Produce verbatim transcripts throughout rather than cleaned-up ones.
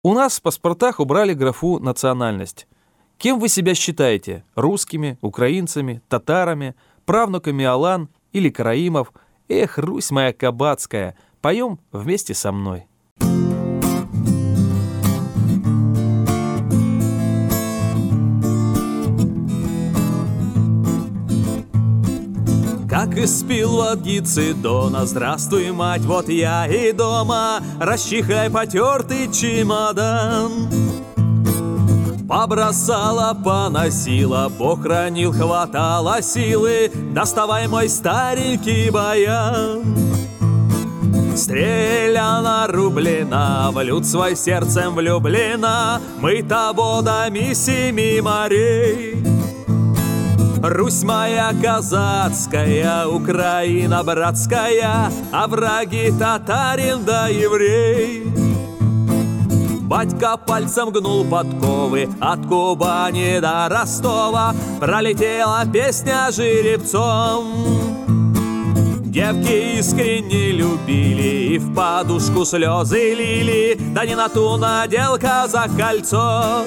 У нас в паспортах убрали графу «национальность». Кем вы себя считаете? Русскими, украинцами, татарами, правнуками Алан или Караимов? Эх, Русь моя кабацкая, поем вместе со мной. Как испил водицы Дона, здравствуй, мать, вот я и дома, расчихай потертый чемодан. Побросала, поносила, похоронил, хватало силы, доставай мой старенький баян. Стреляна, рублена, в люд свой сердцем влюблена, мы-то водами семи морей. Русь моя казацкая, Украина братская, а враги татарин да еврей. Батька пальцем гнул подковы, от Кубани до Ростова пролетела песня жеребцом. Девки искренне любили и в подушку слезы лили, да не на ту надел казак кольцо.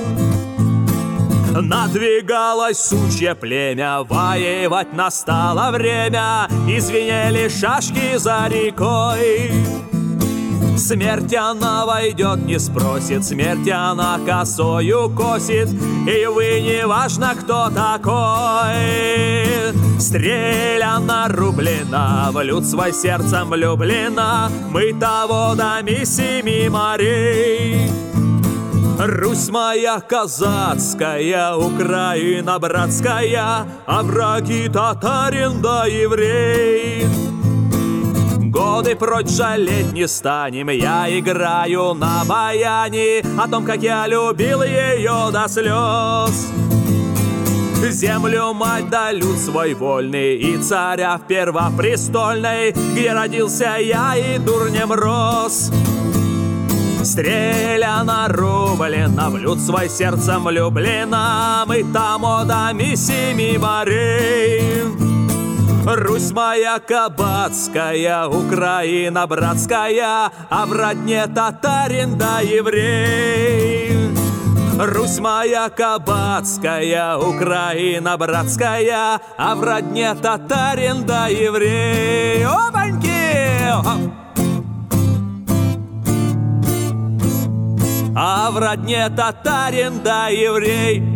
Надвигалось сучье племя, воевать настало время, и звенели шашки за рекой. Смерть она войдет, не спросит, смерть она косою косит, и вы не важно, кто такой. Стреляна, рублена, в люд свой сердцем влюблена, мы-то водами семи морей. Русь моя казацкая, Украина братская, а враги татарин да еврей. Годы прочь жалеть не станем, я играю на баяне о том, как я любил ее до слез. Землю мать да люд свой вольный, и царя в первопрестольной, где родился я и дурнем рос. Стреляна, рублена, в люд свой сердцем влюблена, мы там одами семи морей. Русь моя кабацкая, Украина братская, а в родне татарин да еврей. Русь моя кабацкая, Украина братская, а в родне татарин да еврей. Опаньки! А в родне татарин да еврей.